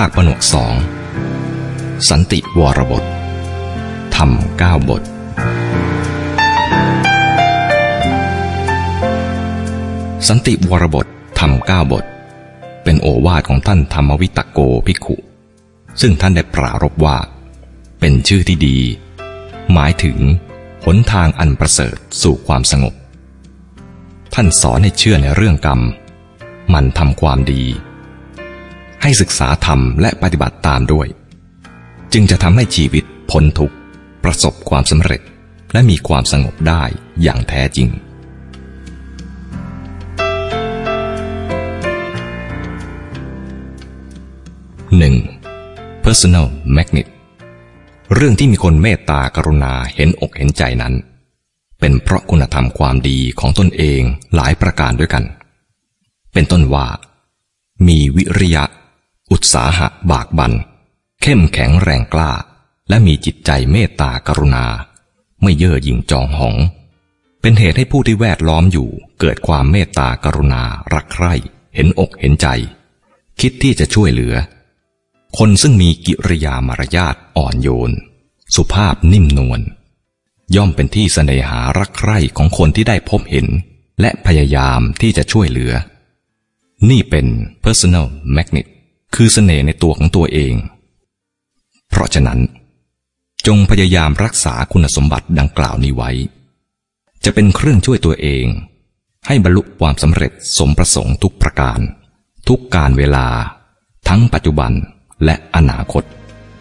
าคผนวก2สันติวรบทธรรม9 บทสันติวรบทธรรม9 บทเป็นโอวาทของท่านธรรมวิตโกภิกขุซึ่งท่านได้ปรารภว่าเป็นชื่อที่ดีหมายถึงหนทางอันประเสริฐสู่ความสงบท่านสอนให้เชื่อในเรื่องกรรมมันทำความดีให้ศึกษาธรรมและปฏิบัติตามด้วยจึงจะทำให้ชีวิตพ้นทุกข์ประสบความสำเร็จและมีความสงบได้อย่างแท้จริง1. Personal Magnet เรื่องที่มีคนเมตตากรุณาเห็นอกเห็นใจนั้นเป็นเพราะคุณธรรมความดีของตนเองหลายประการด้วยกันเป็นต้นว่ามีวิริยะอุตสาหะบากบั่นเข้มแข็งแรงกล้าและมีจิตใจเมตตากรุณาไม่เย่อหยิ่งจองหองเป็นเหตุให้ผู้ที่แวดล้อมอยู่เกิดความเมตตากรุณารักใคร่เห็นอกเห็นใจคิดที่จะช่วยเหลือคนซึ่งมีกิริยามารยาทอ่อนโยนสุภาพนิ่มนวลย่อมเป็นที่เสน่หารักใคร่ของคนที่ได้พบเห็นและพยายามที่จะช่วยเหลือนี่เป็น personal magnet คือเสน่ห์ในตัวของตัวเองเพราะฉะนั้นจงพยายามรักษาคุณสมบัติดังกล่าวนี้ไว้จะเป็นเครื่องช่วยตัวเองให้บรรลุความสำเร็จสมประสงค์ทุกประการทุกกาลเวลาทั้งปัจจุบันและอนาคต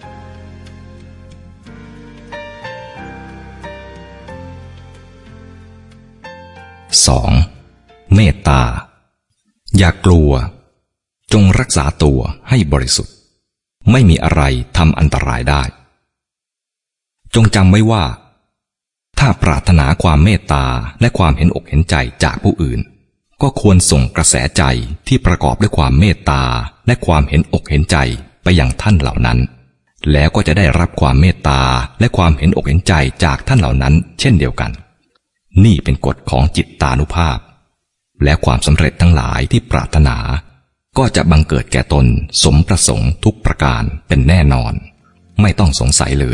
2. เมตตาอย่ากลัวจงรักษาตัวให้บริสุทธิ์ไม่มีอะไรทำอันตรายได้จงจำไว้ว่าถ้าปรารถนาความเมตตาและความเห็นอกเห็นใจจากผู้อื่นก็ควรส่งกระแสใจที่ประกอบด้วยความเมตตาและความเห็นอกเห็นใจไปยังท่านเหล่านั้นแล้วก็จะได้รับความเมตตาและความเห็นอกเห็นใจจากท่านเหล่านั้นเช่นเดียวกันนี่เป็นกฎของจิตตานุภาพและความสำเร็จทั้งหลายที่ปรารถนาก็จะบังเกิดแก่ตนสมประสงค์ทุกประการเป็นแน่นอนไม่ต้องสงสัยเลย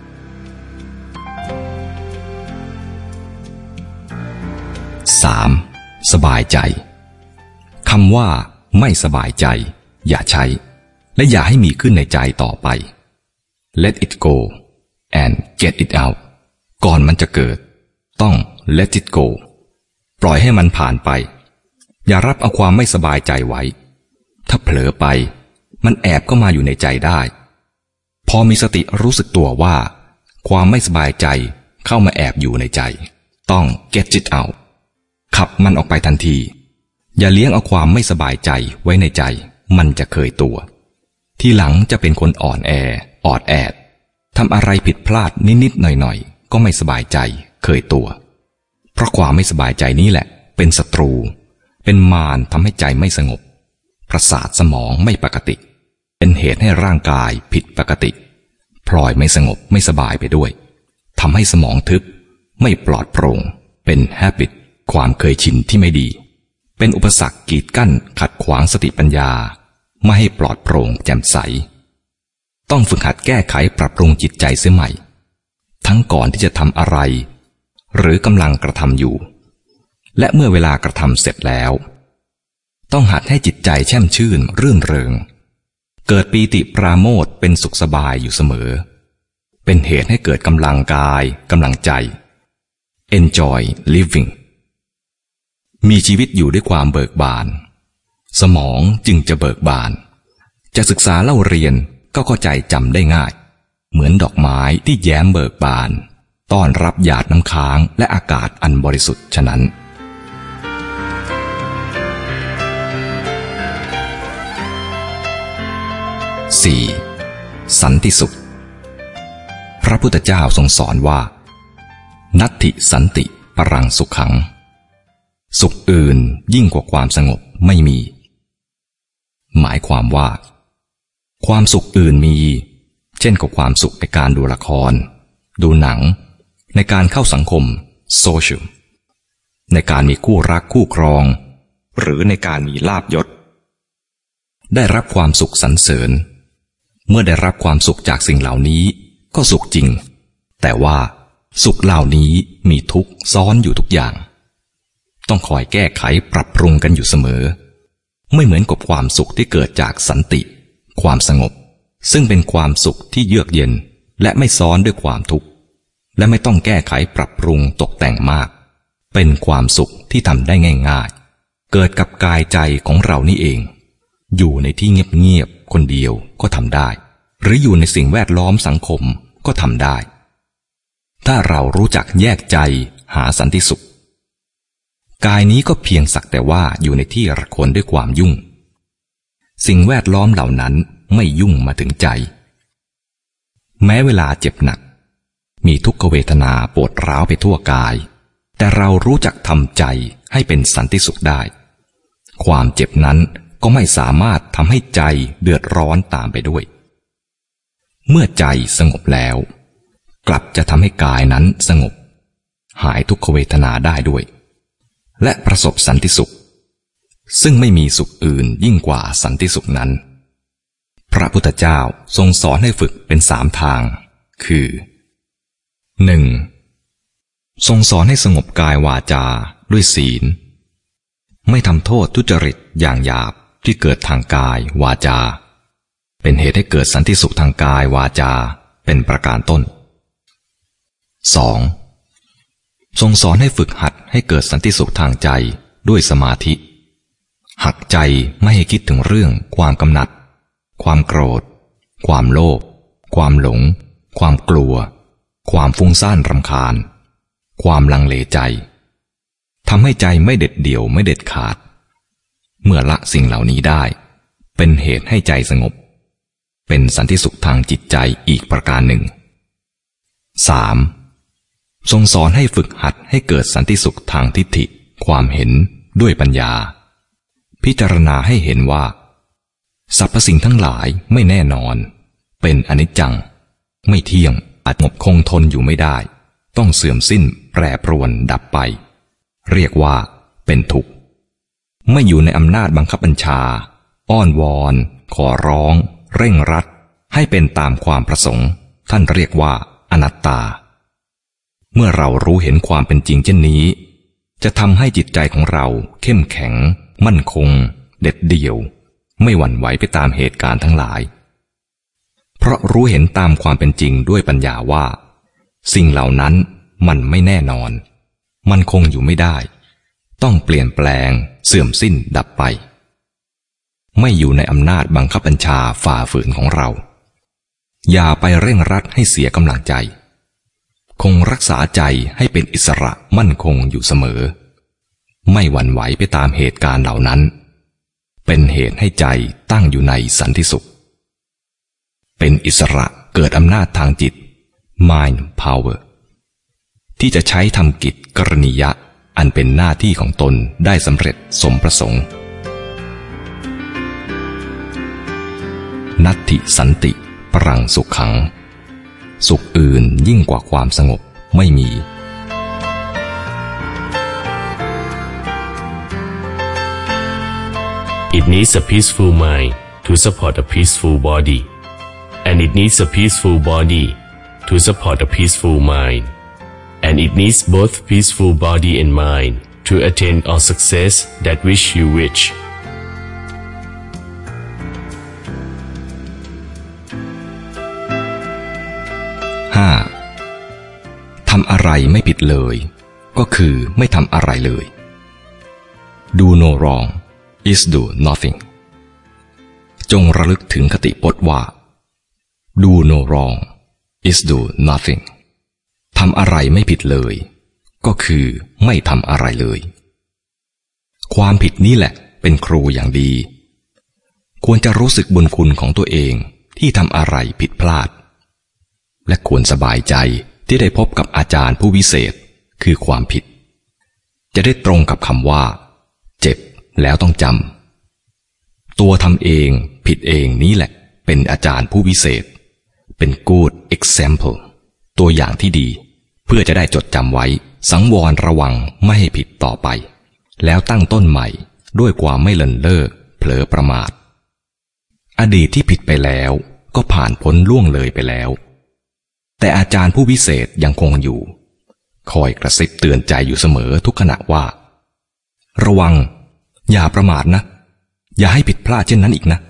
3. สบายใจคำว่าไม่สบายใจอย่าใช้และอย่าให้มีขึ้นในใจต่อไป Let it go and get it out ก่อนมันจะเกิดต้อง let it go ปล่อยให้มันผ่านไปอย่ารับเอาความไม่สบายใจไว้ถ้าเผลอไปมันแอบเข้ามาอยู่ในใจได้พอมีสติรู้สึกตัวว่าความไม่สบายใจเข้ามาแอบอยู่ในใจต้อง get it out ขับมันออกไปทันทีอย่าเลี้ยงเอาความไม่สบายใจไว้ในใจมันจะเคยตัวทีหลังจะเป็นคนอ่อนแอออดแอดทำอะไรผิดพลาดนิดๆหน่อยๆก็ไม่สบายใจเคยตัวเพราะความไม่สบายใจนี้แหละเป็นศัตรูเป็นมารทำให้ใจไม่สงบประสาทสมองไม่ปกติเป็นเหตุให้ร่างกายผิดปกติพลอยไม่สงบไม่สบายไปด้วยทำให้สมองทึบไม่ปลอดโปร่งเป็น habit ความเคยชินที่ไม่ดีเป็นอุปสรรคกีดกั้นขัดขวางสติปัญญาไม่ให้ปลอดโปร่งแจ่มใสต้องฝึกหัดแก้ไขปรับปรุงจิตใจเสียใหม่ทั้งก่อนที่จะทำอะไรหรือกำลังกระทำอยู่และเมื่อเวลากระทำเสร็จแล้วต้องหัดให้จิตใจแช่มชื่นรื่นเริงเกิดปีติปราโมทย์เป็นสุขสบายอยู่เสมอเป็นเหตุให้เกิดกำลังกายกำลังใจ enjoy living มีชีวิตอยู่ด้วยความเบิกบานสมองจึงจะเบิกบานจะศึกษาเล่าเรียนก็เข้าใจจำได้ง่ายเหมือนดอกไม้ที่แย้มเบิกบานต้อนรับหยาดน้ำค้างและอากาศอันบริสุทธิ์ฉะนั้น 4. สันติสุขพระพุทธเจ้าทรงสอนว่านัตถิสันติปรังสุขังสุขอื่นยิ่งกว่าความสงบไม่มีหมายความว่าความสุขอื่นมีเช่นกับความสุขในการดูละครดูหนังในการเข้าสังคมโซเชียลในการมีคู่รักคู่ครองหรือในการมีลาภยศได้รับความสุขสรรเสริญเมื่อได้รับความสุขจากสิ่งเหล่านี้ก็สุขจริงแต่ว่าสุขเหล่านี้มีทุกข์ซ้อนอยู่ทุกอย่างต้องคอยแก้ไขปรับปรุงกันอยู่เสมอไม่เหมือนกับความสุขที่เกิดจากสันติความสงบซึ่งเป็นความสุขที่เยือกเย็นและไม่ซ้อนด้วยความทุกข์และไม่ต้องแก้ไขปรับปรุงตกแต่งมากเป็นความสุขที่ทำได้ง่ายๆเกิดกับกายใจของเรานี่เองอยู่ในที่เงียบๆคนเดียวก็ทำได้หรืออยู่ในสิ่งแวดล้อมสังคมก็ทำได้ถ้าเรารู้จักแยกใจหาสันติสุขกายนี้ก็เพียงสักแต่ว่าอยู่ในที่ระคนด้วยความยุ่งสิ่งแวดล้อมเหล่านั้นไม่ยุ่งมาถึงใจแม้เวลาเจ็บหนักมีทุกขเวทนาปวดร้าวไปทั่วกายแต่เรารู้จักทำใจให้เป็นสันติสุขได้ความเจ็บนั้นก็ไม่สามารถทำให้ใจเดือดร้อนตามไปด้วยเมื่อใจสงบแล้วกลับจะทำให้กายนั้นสงบหายทุกขเวทนาได้ด้วยและประสบสันติสุขซึ่งไม่มีสุขอื่นยิ่งกว่าสันติสุขนั้นพระพุทธเจ้าทรงสอนให้ฝึกเป็น3 ทางคือ 1. ทรงสอนให้สงบกายวาจาด้วยศีลไม่ทำโทษทุจริตอย่างหยาบที่เกิดทางกายวาจาเป็นเหตุให้เกิดสันติสุขทางกายวาจาเป็นประการต้น 2. ทรงสอนให้ฝึกหัดให้เกิดสันติสุขทางใจด้วยสมาธิหักใจไม่ให้คิดถึงเรื่องความกำหนัดความโกรธความโลภความหลงความกลัวความฟุ้งซ่านรำคาญความลังเลใจทำให้ใจไม่เด็ดเดี่ยวไม่เด็ดขาดเมื่อละสิ่งเหล่านี้ได้เป็นเหตุให้ใจสงบเป็นสันติสุขทางจิตใจอีกประการหนึ่ง 3. ทรงสอนให้ฝึกหัดให้เกิดสันติสุขทางทิฏฐิความเห็นด้วยปัญญาพิจารณาให้เห็นว่าสรรพสิ่งทั้งหลายไม่แน่นอนเป็นอนิจจังไม่เที่ยงอาจงบคงทนอยู่ไม่ได้ต้องเสื่อมสิ้นแปรปรวนดับไปเรียกว่าเป็นทุกข์ไม่อยู่ในอำนาจบังคับบัญชาอ้อนวอนขอร้องเร่งรัดให้เป็นตามความประสงค์ท่านเรียกว่าอนัตตาเมื่อเรารู้เห็นความเป็นจริงเช่นนี้จะทำให้จิตใจของเราเข้มแข็งมั่นคงเด็ดเดี่ยวไม่หวั่นไหวไปตามเหตุการณ์ทั้งหลายเพราะรู้เห็นตามความเป็นจริงด้วยปัญญาว่าสิ่งเหล่านั้นมันไม่แน่นอนมันคงอยู่ไม่ได้ต้องเปลี่ยนแปลงเสื่อมสิ้นดับไปไม่อยู่ในอำนาจบังคับบัญชาฝ่าฝืนของเราอย่าไปเร่งรัดให้เสียกำลังใจคงรักษาใจให้เป็นอิสระมั่นคงอยู่เสมอไม่หวั่นไหวไปตามเหตุการณ์เหล่านั้นเป็นเหตุให้ใจตั้งอยู่ในสันติสุขเป็นอิสระเกิดอำนาจทางจิต mind power ที่จะใช้ทำกิจกรณียะอันเป็นหน้าที่ของตนได้สำเร็จสมประสงค์นัตถิสันติปรังสุขขังสุขอื่นยิ่งกว่าความสงบไม่มี It needs a peaceful mind to support a peaceful body, and it needs a peaceful body to support a peaceful mind, and it needs both peaceful body and mind to attain all success that which you wish. 5. ทำอะไรไม่ผิดเลยก็คือไม่ทำอะไรเลย Do no wrong is do nothing จงระลึกถึงคติพจน์ว่า Do no wrong is do nothing ทำอะไรไม่ผิดเลยก็คือไม่ทำอะไรเลยความผิดนี้แหละเป็นครูอย่างดีควรจะรู้สึกบุญคุณของตัวเองที่ทำอะไรผิดพลาดและควรสบายใจที่ได้พบกับอาจารย์ผู้วิเศษคือความผิดจะได้ตรงกับคำว่าเจ็บแล้วต้องจำตัวทำเองผิดเองนี้แหละเป็นอาจารย์ผู้วิเศษเป็น good example ตัวอย่างที่ดีเพื่อจะได้จดจำไว้สังวรระวังไม่ให้ผิดต่อไปแล้วตั้งต้นใหม่ด้วยความไม่เลินเล่อเผลอประมาทอดีตที่ผิดไปแล้วก็ผ่านพ้นล่วงเลยไปแล้วแต่อาจารย์ผู้วิเศษยังคงอยู่คอยกระซิบเตือนใจอยู่เสมอทุกขณะว่าระวังอย่าประมาทนะอย่าให้ผิดพลาดเช่นนั้นอีกนะ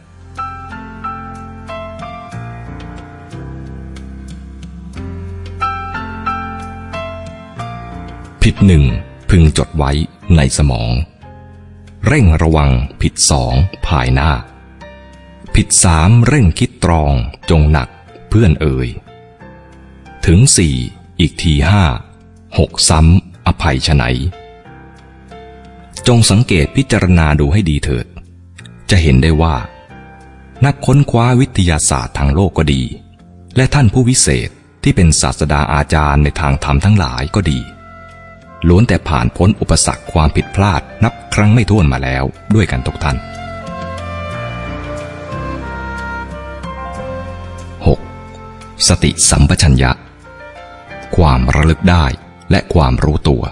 ผิดหนึ่งพึงจดไว้ในสมองเร่งระวังผิดสองภายหน้าผิดสามเร่งคิดตรองจงหนักเพื่อนเอ่ยถึงสี่อีกทีห้าหกซ้ำอภัยไฉนจงสังเกตพิจารณาดูให้ดีเถิดจะเห็นได้ว่านักค้นคว้าวิทยาศาสตร์ทางโลกก็ดีและท่านผู้วิเศษที่เป็นศาสดาอาจารย์ในทางธรรมทั้งหลายก็ดีล้วนแต่ผ่านพ้นอุปสรรคความผิดพลาดนับครั้งไม่ถ้วนมาแล้วด้วยกันทุกท่าน 6. สติสัมปชัญญะความระลึกได้และความรู้ตัว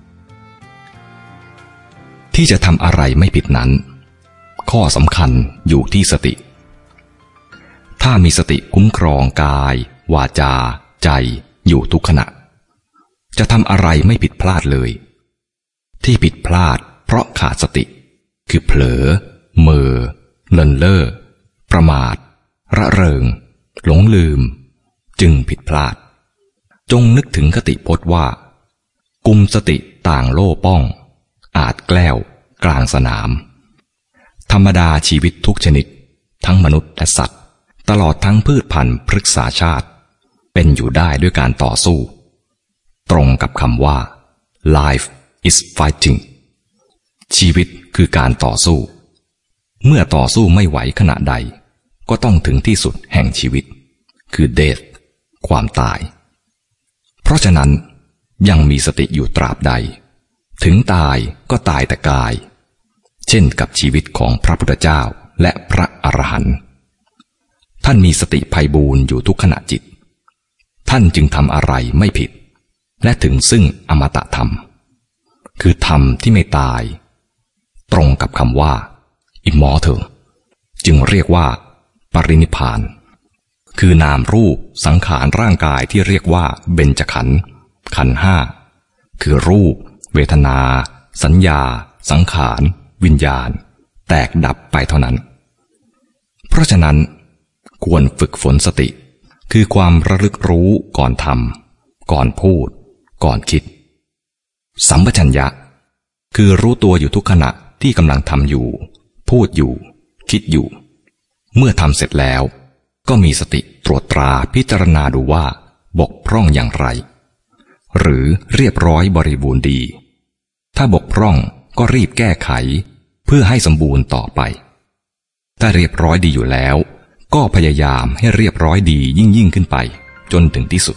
ที่จะทำอะไรไม่ผิดนั้นข้อสำคัญอยู่ที่สติถ้ามีสติคุ้มครองกายวาจาใจอยู่ทุกขณะจะทำอะไรไม่ผิดพลาดเลยที่ผิดพลาดเพราะขาดสติคือเผลอเม่อเลินเล่อประมาทระเริงหลงลืมจึงผิดพลาดจงนึกถึงคติพจน์ว่ากุมสติต่างโล่ป้องอาจแกล้วกลางสนามธรรมดาชีวิตทุกชนิดทั้งมนุษย์และสัตว์ตลอดทั้งพืชพันธุ์พฤกษาชาติเป็นอยู่ได้ด้วยการต่อสู้ตรงกับคำว่า life is fighting ชีวิตคือการต่อสู้เมื่อต่อสู้ไม่ไหวขณะใดก็ต้องถึงที่สุดแห่งชีวิตคือ death ความตายเพราะฉะนั้นยังมีสติอยู่ตราบใดถึงตายก็ตายแต่กายเช่นกับชีวิตของพระพุทธเจ้าและพระอรหันต์ท่านมีสติไพบูลย์อยู่ทุกขณะจิตท่านจึงทำอะไรไม่ผิดและถึงซึ่งอมตะธรรมคือธรรมที่ไม่ตายตรงกับคำว่า immortal จึงเรียกว่าปรินิพพานคือนามรูปสังขารร่างกายที่เรียกว่าเบญจขันธ์ขันธ์ห้าคือรูปเวทนาสัญญาสังขารวิญญาณแตกดับไปเท่านั้นเพราะฉะนั้นควรฝึกฝนสติคือความระลึกรู้ก่อนทำก่อนพูดก่อนคิดสัมปชัญญะคือรู้ตัวอยู่ทุกขณะที่กำลังทำอยู่พูดอยู่คิดอยู่เมื่อทำเสร็จแล้วก็มีสติตรวจตราพิจารณาดูว่าบกพร่องอย่างไรหรือเรียบร้อยบริบูรณ์ดีถ้าบกพร่องก็รีบแก้ไขเพื่อให้สมบูรณ์ต่อไปถ้าเรียบร้อยดีอยู่แล้วก็พยายามให้เรียบร้อยดียิ่งขึ้นไปจนถึงที่สุด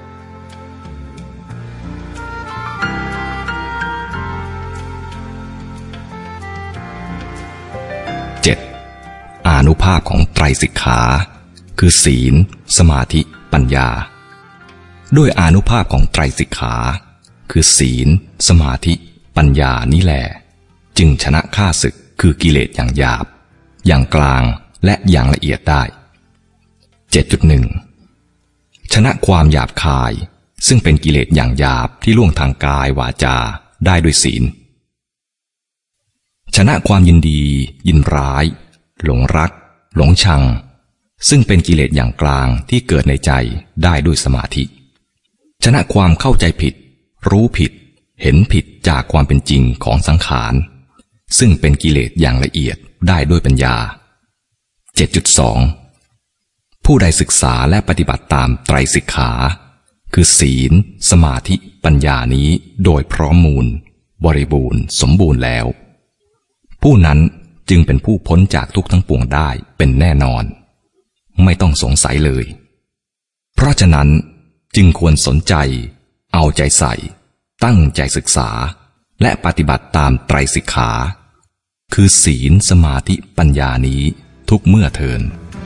7. อานุภาพของไตรสิกขาคือศีลสมาธิปัญญาด้วยอานุภาพของไตรสิกขาคือศีลสมาธิปัญญานี้แหละจึงชนะข้าศึกคือกิเลสอย่างหยาบอย่างกลางและอย่างละเอียดได้ 7.1 ชนะความหยาบคายซึ่งเป็นกิเลสอย่างหยาบที่ล่วงทางกายวาจาได้ด้วยศีลชนะความยินดียินร้ายหลงรักหลงชังซึ่งเป็นกิเลสอย่างกลางที่เกิดในใจได้ด้วยสมาธิชนะความเข้าใจผิดรู้ผิดเห็นผิดจากความเป็นจริงของสังขารซึ่งเป็นกิเลสอย่างละเอียดได้ด้วยปัญญา 7.2 ผู้ใดศึกษาและปฏิบัติตามไตรสิกขาคือศีลสมาธิปัญญานี้โดยพร้อมมูลบริบูรณ์สมบูรณ์แล้วผู้นั้นจึงเป็นผู้พ้นจากทุกข์ทั้งปวงได้เป็นแน่นอนไม่ต้องสงสัยเลยเพราะฉะนั้นจึงควรสนใจเอาใจใส่ตั้งใจศึกษาและปฏิบัติตามไตรสิกขาคือศีลสมาธิปัญญานี้ทุกเมื่อเทิน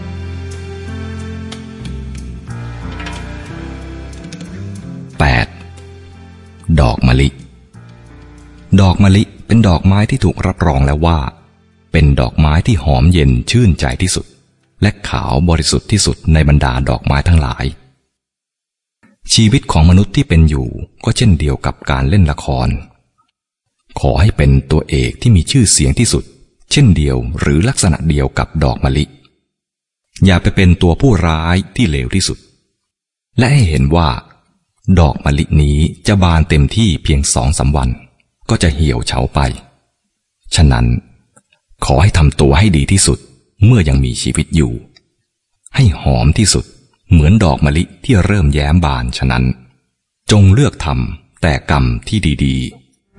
8. ดอกมะลิดอกมะลิเป็นดอกไม้ที่ถูกรับรองแล้วว่าเป็นดอกไม้ที่หอมเย็นชื่นใจที่สุดและขาวบริสุทธิ์ที่สุดในบรรดาดอกไม้ทั้งหลายชีวิตของมนุษย์ที่เป็นอยู่ก็เช่นเดียวกับการเล่นละครขอให้เป็นตัวเอกที่มีชื่อเสียงที่สุดเช่นเดียวหรือลักษณะเดียวกับดอกมะลิอย่าไปเป็นตัวผู้ร้ายที่เลวที่สุดและให้เห็นว่าดอกมะลินี้จะบานเต็มที่เพียง2-3 วันก็จะเหี่ยวเฉาไปฉะนั้นขอให้ทำตัวให้ดีที่สุดเมื่อยังมีชีวิตอยู่ให้หอมที่สุดเหมือนดอกมะลิที่เริ่มแย้มบานฉะนั้นจงเลือกทำแต่กรรมที่ดีๆ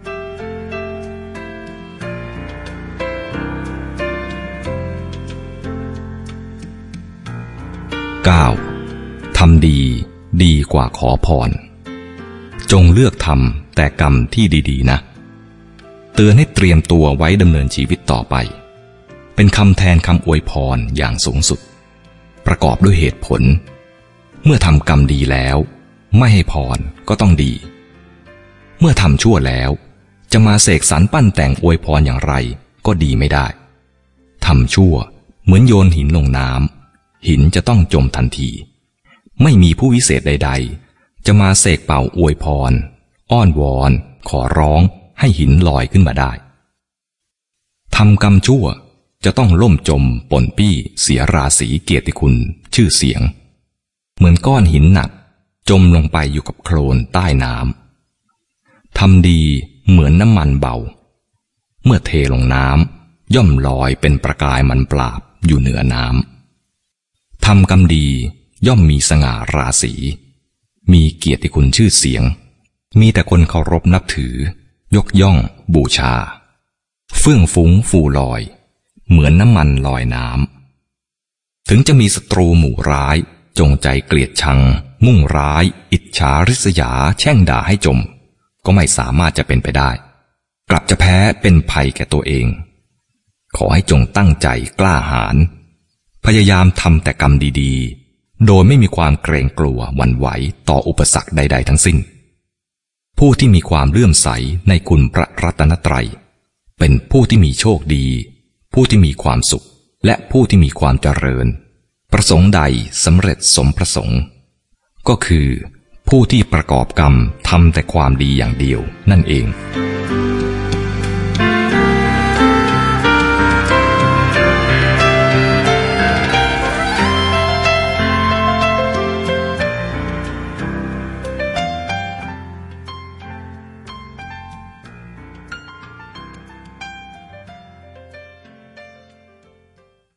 9. ทำดีดีกว่าขอพรจงเลือกทำแต่กรรมที่ดีๆนะเตือนให้เตรียมตัวไว้ดำเนินชีวิตต่อไปเป็นคำแทนคำอวยพรอย่างสูงสุดประกอบด้วยเหตุผลเมื่อทำกรรมดีแล้วไม่ให้พรก็ต้องดีเมื่อทำชั่วแล้วจะมาเสกสรรปั้นแต่งอวยพรอย่างไรก็ดีไม่ได้ทำชั่วเหมือนโยนหินลงน้ำหินจะต้องจมทันทีไม่มีผู้วิเศษใดๆจะมาเสกเป่าอวยพรอ้อนวอนขอร้องให้หินลอยขึ้นมาได้ทำกรรมชั่วจะต้องล่มจมป่นปี้เสียราศีเกียรติคุณชื่อเสียงเหมือนก้อนหินหนักจมลงไปอยู่กับโคลนใต้น้ำทำดีเหมือนน้ำมันเบาเมื่อเทลงน้ำย่อมลอยเป็นประกายมันปราบอยู่เหนือน้ำทำกรรมดีย่อมมีสง่าราศีมีเกียรติคุณชื่อเสียงมีแต่คนเคารพนับถือยกย่องบูชาเฟื่องฟุ้งฟูลอยเหมือนน้ำมันลอยน้ำถึงจะมีศัตรูหมู่ร้ายจงใจเกลียดชังมุ่งร้ายอิจฉาริษยาแช่งด่าให้จมก็ไม่สามารถจะเป็นไปได้กลับจะแพ้เป็นภัยแก่ตัวเองขอให้จงตั้งใจกล้าหาญพยายามทำแต่กรรมดีๆโดยไม่มีความเกรงกลัวหวั่นไหวต่ออุปสรรคใดๆทั้งสิ้นผู้ที่มีความเลื่อมใสในคุณพระรัตนตรัยเป็นผู้ที่มีโชคดีผู้ที่มีความสุขและผู้ที่มีความเจริญประสงค์ใดสำเร็จสมประสงค์ก็คือผู้ที่ประกอบกรรมทำแต่ความดีอย่างเดียวนั่นเอง